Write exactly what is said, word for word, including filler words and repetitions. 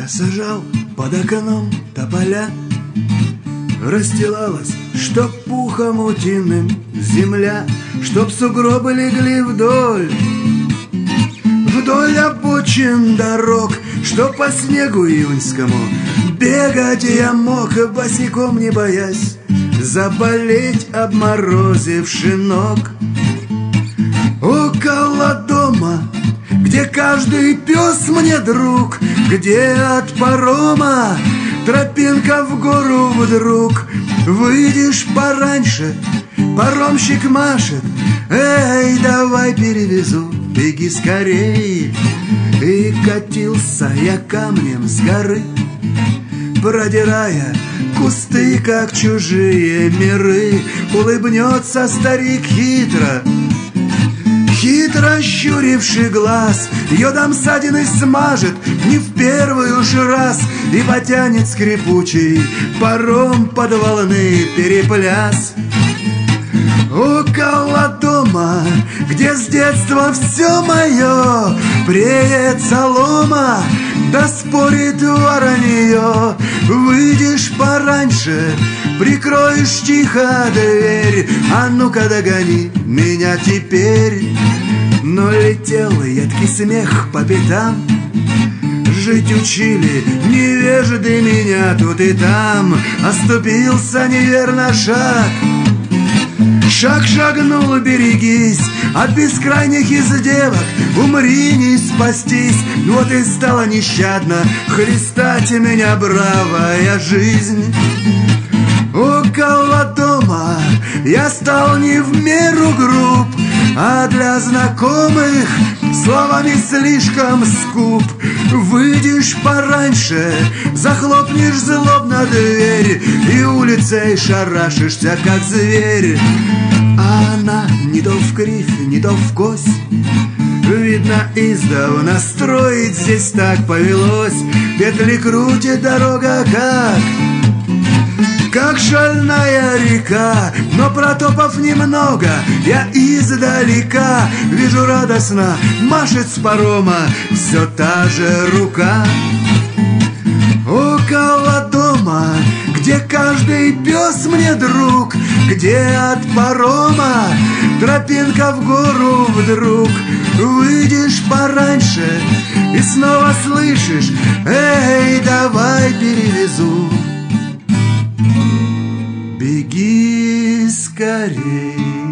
Я сажал под окном тополя, расстилалась, чтоб пухом утиным земля, чтоб сугробы легли вдоль, вдоль обочин дорог, чтоб по снегу июньскому бегать я мог, босиком не боясь заболеть, обморозивши ног. Около дома, где каждый пес мне друг, где от парома тропинка в гору вдруг. Выйдешь пораньше, паромщик машет: эй, давай перевезу, беги скорей. И катился я камнем с горы, продирая кусты, как чужие миры. Улыбнется старик хитро, хитро щуривший глаз, йодом ссадины смажет не в первый уж раз, и потянет скрипучий паром под волны перепляс. Около дома, где с детства все мое, преет солома, да спорит воронье. Выйдешь пораньше, прикроешь тихо дверь, а ну-ка догони меня теперь. Но летел едкий смех по пятам, жить учили невежды меня тут и там. Оступился неверно шаг, шаг шагнул, берегись от бескрайних издевок, умри, не спастись. Вот и стала нещадно хлестать меня бравая жизнь. Около дома я стал не в меру груб, а для знакомых словами слишком скуп. Выйдешь пораньше, захлопнешь злобно дверь, и улицей шарашишься, как зверь. А она не то в кривь, не то в кость, видно, издавна строить здесь так повелось. Петли крутит дорога, как как шальная река, но протопав немного, я издалека вижу радостно, машет с парома все та же рука. Около дома, где каждый пес мне друг, где от парома тропинка в гору вдруг. Выйдешь пораньше и снова слышишь: эй, давай перевезу, беги скорей.